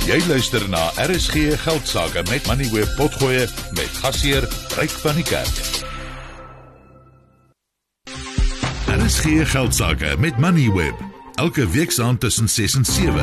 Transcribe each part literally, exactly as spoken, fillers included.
Jy luister na R S G Geldsaake met Moneyweb Potgoe met gasheer Ryk van die Kerk. R S G Geldsaake met Moneyweb, elke weeksaand tussen ses en sewe.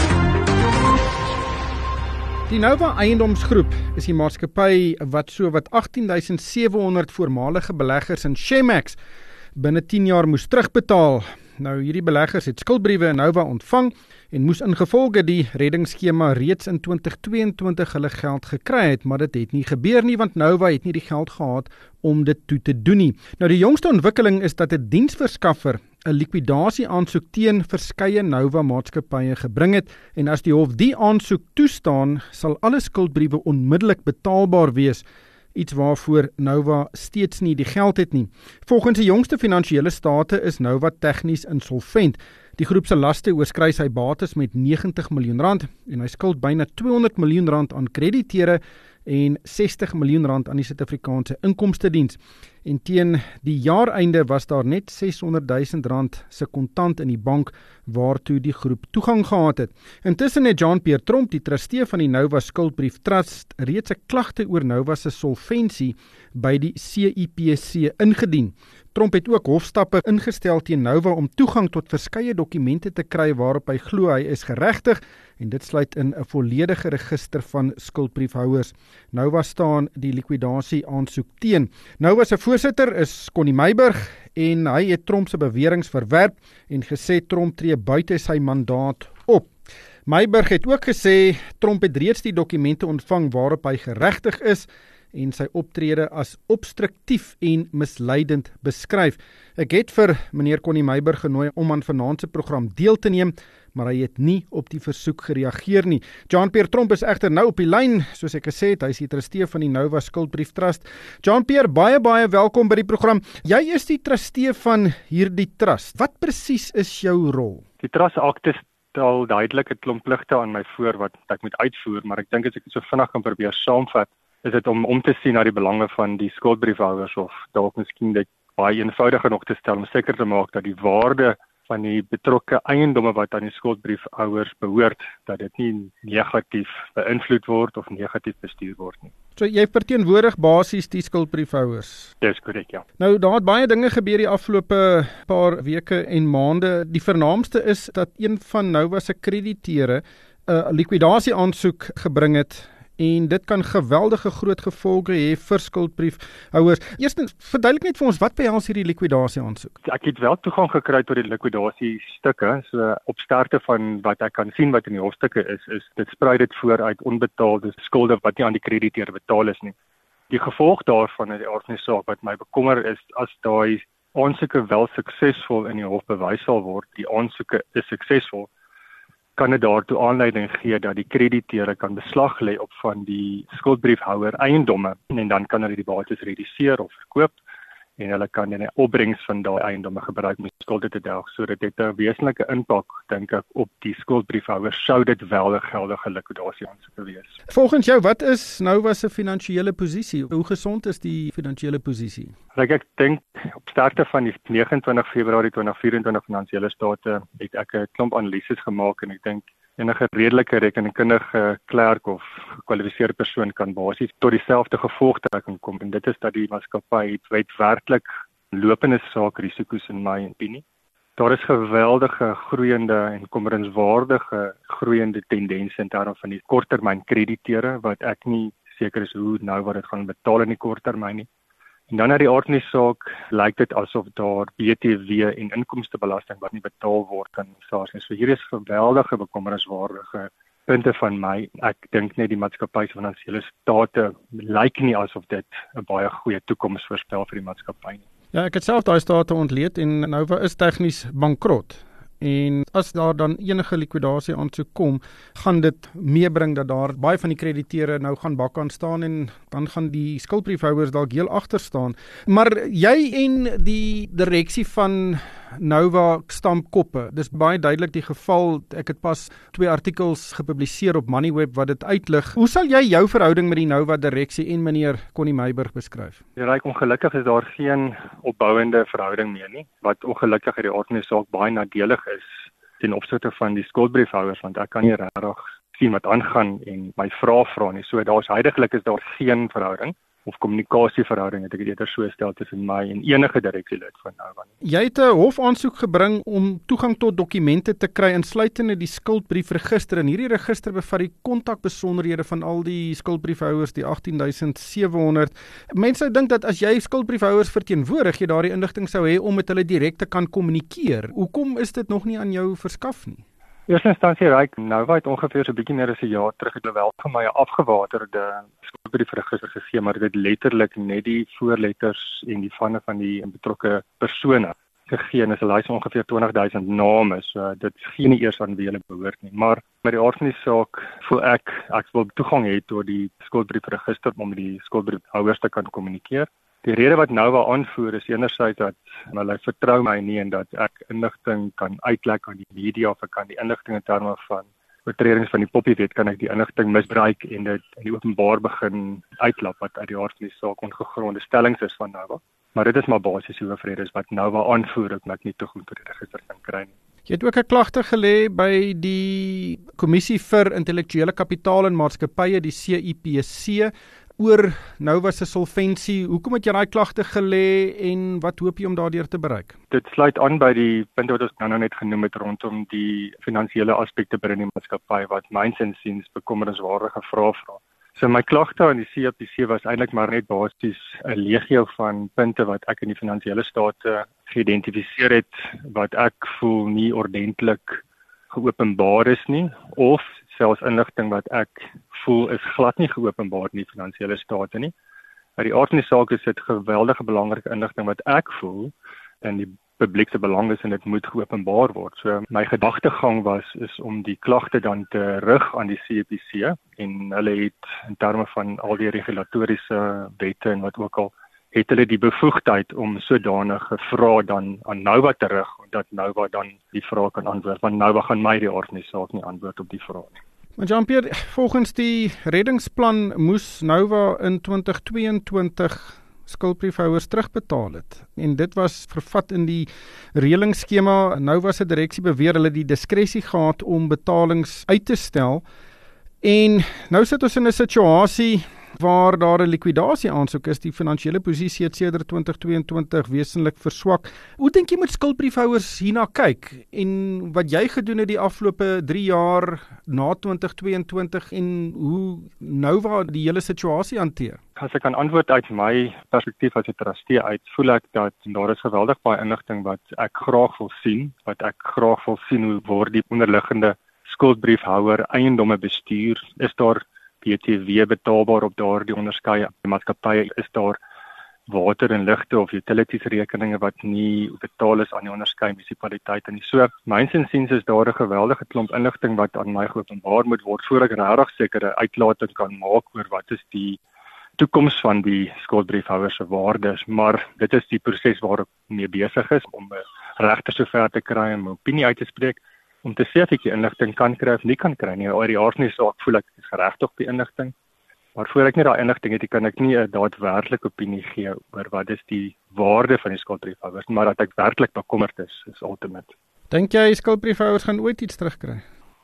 Die Nova Eiendomsgroep is die maatskappy wat so wat agttien duisend sewe honderd voormalige beleggers in Shemax binne tien jaar moes terugbetaal. Nou, hierdie beleggers het skuldbriewe in Nova ontvang en moes ingevolge die reddingsskema reeds in twintig tweeëntwintig hulle geld gekry het, maar dit het nie gebeur nie, want Nova het nie die geld gehad om dit toe te doen nie. Nou, die jongste ontwikkeling is dat 'n diensverskaffer 'n likwidasie aansoek teen verskeie Nova maatskappye gebring het, en as die hof die aansoek toestaan, sal alle skuldbriewe onmiddellik betaalbaar wees, iets waarvoor Nova steeds nie die geld het nie. Volgens die jongste finansiële state is Nova tegnies insolvent. Die groep se laste oorskry sy bates met negentig miljoen rand en hy skuld byna tweehonderd miljoen rand aan krediteure en sestig miljoen rand aan die Suid-Afrikaanse Inkomstediens. En teen die jaareinde was daar net seshonderd duisend rand se kontant in die bank waartoe die groep toegang gehad het. Intussen het Jean-Pierre Tromp, die trustee van die Nova Skuldbrief Trust, reeds 'n klagte oor Nova se solvensie by die C I P C ingedien. Tromp het ook hofstappe ingestel teen Nova om toegang tot verskeie dokumente te kry waarop hy glo hy is geregtig, en dit sluit in 'n volledige register van skuldbriefhouers. Nova staan die likwidasie aansoek teen. Nova se voorsitter is Connie Meiburg en hy het Tromp se beweringe verwerp en gesê Tromp tree buite sy mandaat op. Meiburg het ook gesê Tromp het reeds die dokumente ontvang waarop hy geregtig is en sy optrede as obstruktief en misleidend beskryf. Ek het vir meneer Connie Meiburg genooi om aan vanaand se program deel te neem, maar hy het nie op die versoek gereageer nie. Jean-Pierre Tromp is egter nou op die lyn, soos ek gesê het, hy is die trustee van die Nova Skuldbrief Trust. Jean-Pierre, baie baie welkom by die program. Jy is die trustee van hierdie trust. Wat presies is jou rol? Die trust akte stel duidelik 'n klomp pligte aan my voor wat ek moet uitvoer, maar ek dink as ek dit so vinnig kan probeer saamvat, is dit om om te sien na die belange van die skuldbriefhouers, of dalk miskien dit baie eenvoudiger nog te stel om seker te maak dat die waarde van die betrokke eiendomme wat aan die skuldbriefhouers behoort, dat dit nie negatief beïnvloed word of negatief bestuur word nie. So jy verteenwoordig basies die skuldbriefhouers? Dis korrek, ja. Nou, daar het baie dinge gebeur die afgelope paar weke en maande. Die vernaamste is dat een van Nova se krediteure 'n likwidasie aansoek gebring het, en dit kan geweldige groot gevolge hê vir skuldbriefhouers. Eerstens, verduidelik net vir ons, wat behels hierdie likwidasie aansoek? Ek het wel toegang gekry tot die likwidasie stukke, so op sterkte van wat ek kan sien wat in die hofstukke is, is dit sprei dit voor uit onbetaalde skulde wat nie aan die krediteur betaal is nie. Die gevolg daarvan in die aard van die saak wat my bekommer is, as daai aansoeke wel suksesvol in die hof bewys sal word, die aansoeke is suksesvol, kan dit daartoe aanleiding gee dat die krediteure kan beslag lê op van die skuldbriefhouer eiendomme, en dan kan hulle die bates reduseer of verkoop, en hulle kan die opbrengs van daai eiendomme gebruik om skulde te delg. So dit het 'n wesenlike impak, dink ek, op die skuldbriefhouers, sou dit wel 'n geldige likwidasie aansoek wees. Volgens jou, wat is Nova se finansiële posisie? Hoe gesond is die finansiële posisie? Ek, ek dink op sterkte van die negenentwintig Februarie tweeduisend vyf-en-twintig finansiële state het ek 'n klomp analises gemaak, en ek dink enige redelike rekenkundige klerk of gekwalifiseerde persoon kan basies tot dieselfde gevolgtrekking kom, en dit is dat die maatskappy het werklik lopende saakrisiko's in my opinie. Daar is geweldige groeiende en kommerenswaardige groeiende tendense in terme van die korttermyn krediteure, wat ek nie seker is hoe nou wat dit gaan betaal in die korttermyn nie. En dan na die aard van die saak lyk dit asof daar B T W en inkomstebelasting wat nie betaal word aan SARS. So hier is geweldige bekommerenswaardige punte van my. Ek dink net die maatskappy se finansiële state lyk nie asof dit 'n baie goeie toekoms voorspel vir die maatskappy nie. Ja, ek het self daai state ontleed en Nova is tegnies bankrot. En as daar dan enige likwidasie aansoek kom, gaan dit meebring dat daar baie van die krediteure nou gaan bakkant staan, en dan gaan die skuldbriefhouers dalk heel agter staan. Maar jy en die direksie van Nova stamp koppe. Dis baie duidelik die geval. Ek het pas twee artikels gepubliseer op Moneyweb wat dit uitlig. Hoe sal jy jou verhouding met die Nova direksie en meneer Connie Meiburg beskryf? Ja, ryk ongelukkig is daar geen opbouende verhouding meer nie, wat ongelukkig uit die aard van die saak baie nadelig is ten opsigte van die skuldbriefhouers, want ek kan nie regtig sien wat aangaan en my vrae vra nie. So daar's heidaglik is daar geen verhouding of kommunikasieverhouding, het ek dit eerder so stel tussen my en enige direksielid van Nova nie. Jy het 'n hofaansoek gebring om toegang tot dokumente te kry insluitende die skuldbriefregister en hierdie register bevat die kontakbesonderhede van al die skuldbriefhouers, die agtien duisend sewe honderd. Mense sou dink dat as jy skuldbriefhouers verteenwoordig, jy daardie inligting sou hê om met hulle direk te kan kommunikeer. Hoekom is dit nog nie aan jou verskaf nie? Eerste instansie reik Nova het ongeveer so 'n bietjie meer as 'n jaar terug het hulle wel vir my 'n afgewaterde skuldbriefregister gegee, maar dit het letterlik net die voorletters en die vanne van die betrokke persone gegee. En is 'n lys van ongeveer twintig duisend name, so dit gee nie eers aan wie hulle behoort nie. Maar met die aard van die saak voel ek ek wil toegang hê tot die skuldbriefregister om met die skuldbriefhouers te kan kommunikeer. Die rede wat Nova aanvoer is enerzijds dat hulle vertrou my nie en dat ek inligting kan uitlek aan die media of ek kan die inligting in terme van oortredings van die Poppiewet kan ek die inligting misbruik en dit in die openbaar begin uitlap wat uit die aard van die saak ongegronde stellings is van Nova. Maar dit is maar basies die hoofredes wat Nova aanvoer dat ek nie toegang tot die register kan kry nie. Jy het ook 'n klagte gelê by die Kommissie vir Intellektuele Kapitaal en Maatskappye, die C I P C, oor Nova se solvensie. Hoekom het jy daai klagte gelê en wat hoop jy om daardeur te bereik? Dit sluit aan by die punte wat ons nou net genoem het rondom die finansiële aspekte binne die maatskappy wat myns insiens bekommerenswaardige vrae vra. So my klagte aan die C I P C was eintlik maar net basies 'n legio van punte wat ek in die finansiële state geïdentifiseer het wat ek voel nie ordentlik geopenbaar is nie of selfs inligting wat ek voel is glad nie geopenbaar in die finansiële state nie. Uit die aard van die saak is dit geweldige belangrike inligting wat ek voel in die publiek se belang is en dit moet geopenbaar word. So my gedagtegang was is om die klagte dan te rig aan die C I P C en hulle het in terme van al die regulatoriese wette en wat ook al het hulle die bevoegdheid om sodanige vrae dan aan Nova te rig en dat Nova dan die vrae kan antwoord, want Nova gaan my die aard van die saak nie antwoord op die vrae nie. Maar Jean-Pierre, volgens die reddingsplan moes Nova in twintig tweeëntwintig skuldbriefhouers terugbetaal het. En dit was vervat in die reëlingsskema. Nova se direksie beweer hulle die diskresie gehad om betalings uit te stel. En nou sit ons in 'n situasie waar daar 'n likwidasie aansoek is. Die finansiële posisie het sedert twintig tweeëntwintig wesentlik verswak. Hoe dink jy moet skuldbriefhouers hierna kyk en wat jy gedoen het die afgelope drie jaar na twintig tweeëntwintig en hoe Nova die hele situasie hanteer? As ek kan antwoord uit my perspektief as 'n trustee uit, voel ek dat daar is geweldig baie inligting wat ek graag wil sien, wat ek graag wil sien hoe word die onderliggende skuldbriefhouer eiendomme bestuur, is daar B T W betaalbaar op daardie onderskeie maatskappye, is daar water en ligte of utilities rekeninge wat nie betaal is aan die onderskeie munisipaliteite nie. So, myns insiens is daar 'n geweldige klomp inligting wat aan my geopenbaar moet word voor ek regtig sekere uitlatings kan maak oor wat is die toekoms van die skuldbriefhouers se waardes, maar dit is die proses waar ek mee besig is om 'n regter sover te kry om 'n opinie uit te spreek, om te sê of ek die inligting kan kry of nie kan kry nie. Oor die aard van die saak voel ek is geregtig op die inligting, maar voor ek nie daai inligting het, kan ek nie 'n daadwerklike opinie gee oor wat is die waarde van die skuldbriefhouers, maar dat ek werklik bekommerd is, is ultimate. Dink jy skuldbriefhouers gaan ooit iets terugkry?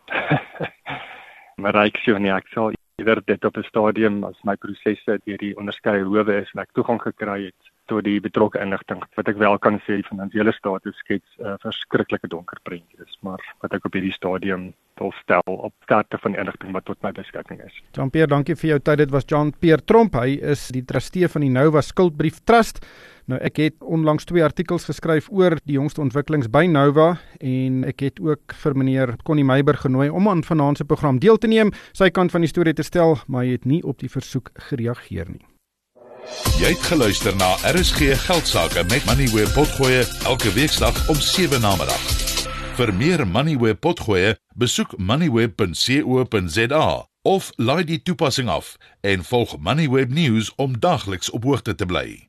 Maar ek sê nie, ek sal eerder dit op 'n stadium as my prosesse deur die onderskeie howe is en ek toegang gekry het tot die betrokke inligting. Wat ek wel kan sê, die finansiële status skets 'n uh, verskriklike donker prentjie is, maar wat ek op hierdie stadium wil stel op sterkte van die inligting wat tot my beskikking is. Jean-Pierre, dankie vir jou tyd. Dit was Jean-Pierre Tromp. Hy is die trustee van die Nova Skuldbrief Trust. Nou, ek het onlangs twee artikels geskryf oor die jongste ontwikkelings by Nova en ek het ook vir meneer Connie Meiburg genooi om aan vanaand se program deel te neem, sy kant van die storie te stel, maar hy het nie op die versoek gereageer nie. Jy het geluister na R S G Geldsaake met Moneyweb Potgoe elke weekdag om sewe namiddag. Vir meer Moneyweb Potgoe, besoek moneyweb punt co punt za of laai die toepassing af en volg Moneyweb News om dagliks op hoogte te bly.